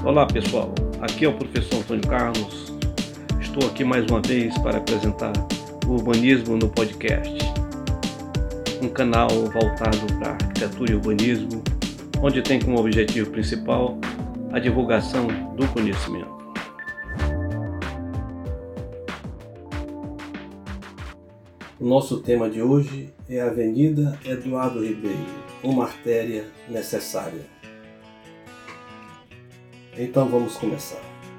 Olá pessoal, aqui é o professor Antônio Carlos. Estou aqui mais uma vez para apresentar o Urbanismo no Podcast, um canal voltado para arquitetura e urbanismo, onde tem como objetivo principal a divulgação do conhecimento. O nosso tema de hoje é a Avenida Eduardo Ribeiro, uma artéria necessária. Então vamos começar.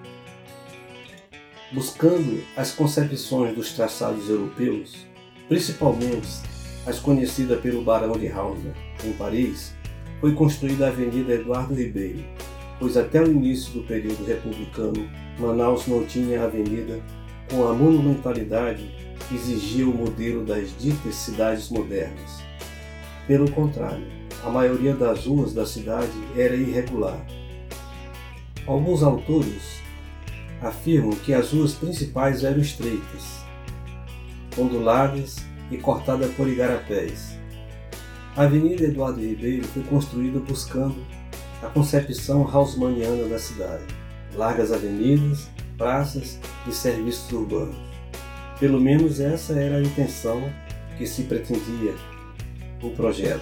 Buscando as concepções dos traçados europeus, principalmente as conhecidas pelo Barão de Hauser, em Paris, foi construída a Avenida Eduardo Ribeiro, pois até o início do período republicano, Manaus não tinha avenida com a monumentalidade que exigia o modelo das ditas cidades modernas. Pelo contrário, a maioria das ruas da cidade era irregular. Alguns autores afirmam que as ruas principais eram estreitas, onduladas e cortadas por igarapés. A Avenida Eduardo Ribeiro foi construída buscando a concepção haussmanniana da cidade, largas avenidas, praças e serviços urbanos. Pelo menos essa era a intenção que se pretendia o projeto.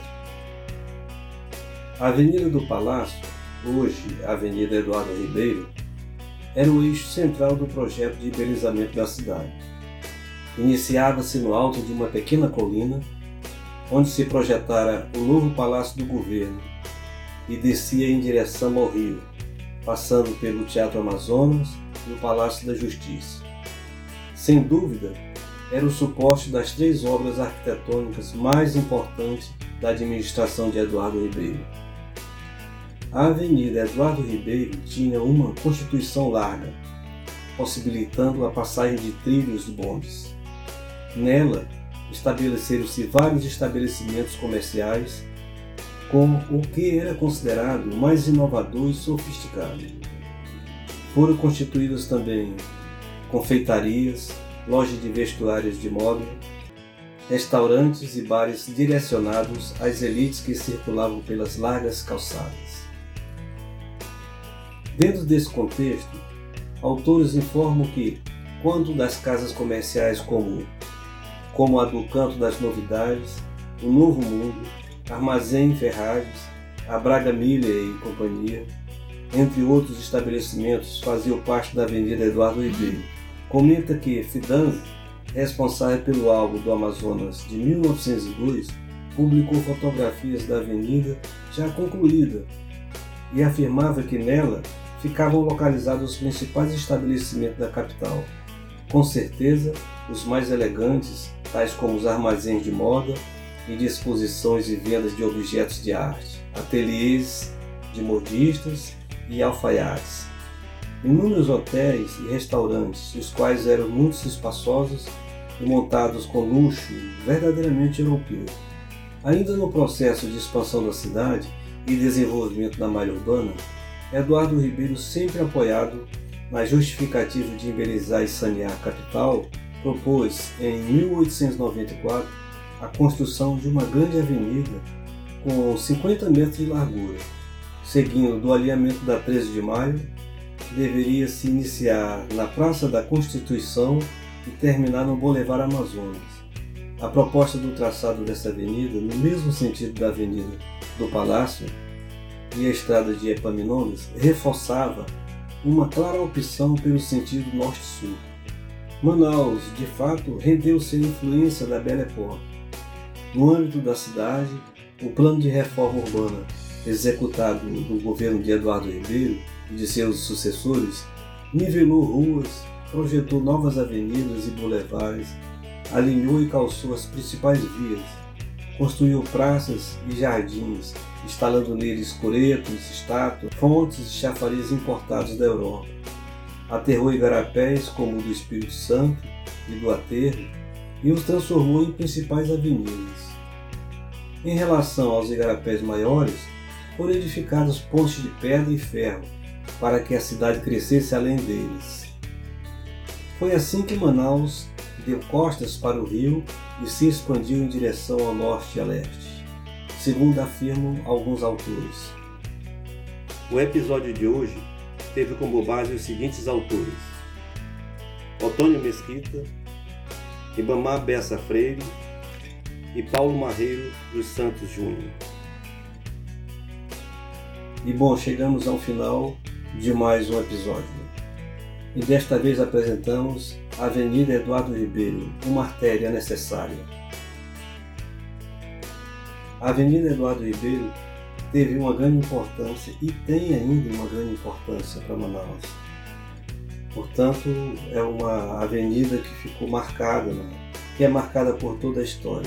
A Avenida do Palácio, hoje a Avenida Eduardo Ribeiro, era o eixo central do projeto de embelezamento da cidade. Iniciava-se no alto de uma pequena colina, onde se projetara o novo Palácio do Governo e descia em direção ao rio, passando pelo Teatro Amazonas e o Palácio da Justiça. Sem dúvida, era o suporte das três obras arquitetônicas mais importantes da administração de Eduardo Ribeiro. A Avenida Eduardo Ribeiro tinha uma constituição larga, possibilitando a passagem de trilhos de bondes. Nela, estabeleceram-se vários estabelecimentos comerciais, com o que era considerado mais inovador e sofisticado. Foram constituídas também confeitarias, lojas de vestuários de moda, restaurantes e bares direcionados às elites que circulavam pelas largas calçadas. Dentro desse contexto, autores informam que, quando das casas comerciais como a do Canto das Novidades, o Novo Mundo, Armazém Ferragens, a Braga Miller e Companhia, entre outros estabelecimentos, faziam parte da Avenida Eduardo Ribeiro. Comenta que Fidanza, responsável pelo álbum do Amazonas de 1902, publicou fotografias da avenida já concluída e afirmava que nela ficavam localizados os principais estabelecimentos da capital. Com certeza, os mais elegantes, tais como os armazéns de moda e de exposições e vendas de objetos de arte, ateliês de modistas e alfaiates. Inúmeros hotéis e restaurantes, os quais eram muito espaçosos e montados com luxo verdadeiramente europeu. Ainda no processo de expansão da cidade e desenvolvimento da malha urbana, Eduardo Ribeiro, sempre apoiado na justificativa de embelezar e sanear a capital, propôs em 1894 a construção de uma grande avenida com 50 metros de largura, seguindo do alinhamento da 13 de maio, deveria se iniciar na Praça da Constituição e terminar no Boulevard Amazonas. A proposta do traçado dessa avenida, no mesmo sentido da Avenida do Palácio e a Estrada de Epaminondas, reforçava uma clara opção pelo sentido norte-sul. Manaus, de fato, rendeu-se à influência da Belle Époque. No âmbito da cidade, o plano de reforma urbana executado no governo de Eduardo Ribeiro e de seus sucessores, nivelou ruas, projetou novas avenidas e bulevares, alinhou e calçou as principais vias, construiu praças e jardins, instalando neles coretos, estátuas, fontes e chafariz importados da Europa. Aterrou igarapés como o do Espírito Santo e do Aterro e os transformou em principais avenidas. Em relação aos igarapés maiores, foram edificadas pontes de pedra e ferro para que a cidade crescesse além deles. Foi assim que Manaus deu costas para o rio e se expandiu em direção ao norte e a leste, segundo afirmam alguns autores. O episódio de hoje teve como base os seguintes autores: Otônio Mesquita, Ribamar Bessa Freire e Paulo Marreiro dos Santos Júnior. E bom, chegamos ao final de mais um episódio. E desta vez apresentamos a Avenida Eduardo Ribeiro, uma artéria necessária. A Avenida Eduardo Ribeiro teve uma grande importância e tem ainda uma grande importância para Manaus. Portanto, é uma avenida que ficou marcada, que é marcada por toda a história.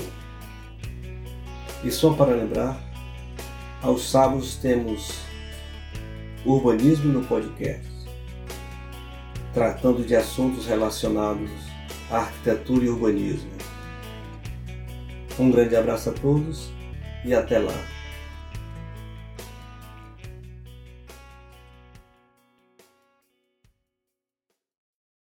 E só para lembrar, aos sábados temos Urbanismo no Podcast, tratando de assuntos relacionados à arquitetura e urbanismo. Um grande abraço a todos e até lá.